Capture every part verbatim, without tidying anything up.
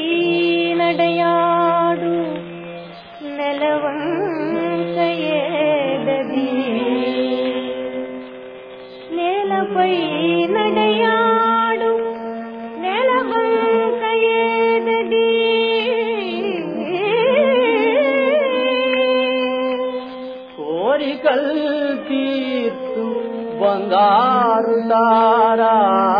నడయాడు నెలవంకయేదది నేలపై నడయాడు నెలవంకయేదది కోరికల్ తీర్చు బంగారు తారా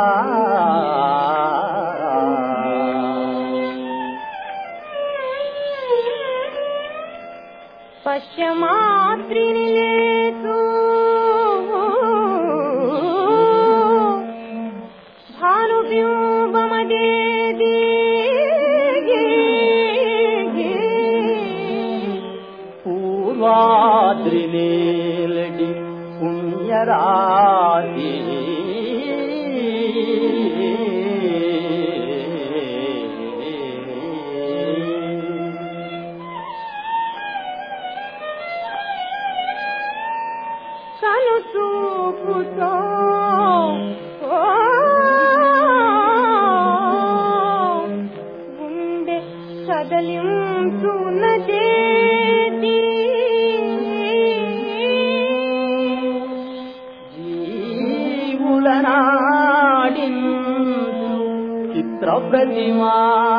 పశ్చమాత్రిని లేచు భానుబింబమదేది పూర్వాద్రి నేలడి పుణ్యరాతి కనుసూపుతో గుండె కదలించున్నదేది జీవులనాడించు చిత్రప్రతిమా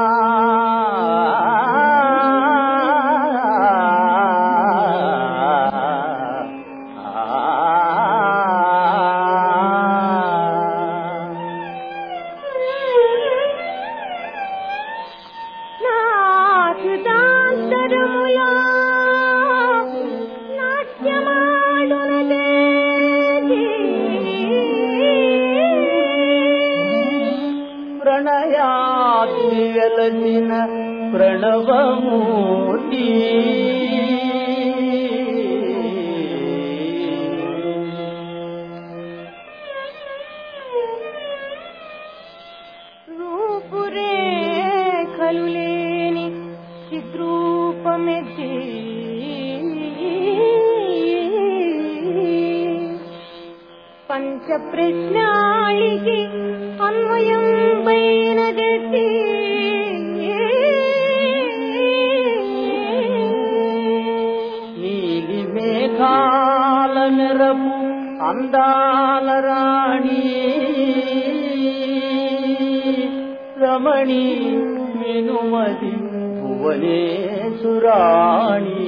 ప్రణయాగ్ని వెలసిన ప్రణవమూర్తి రూపురేఖలు లేని చిద్రూపమెత్తి పంచ ప్రశ్నాళికి అన్వయం పైనదెత్తి నీలి మేఘాల మెరపు అందాల రాణి రమణి మినుమది భువనేశ్వరాణి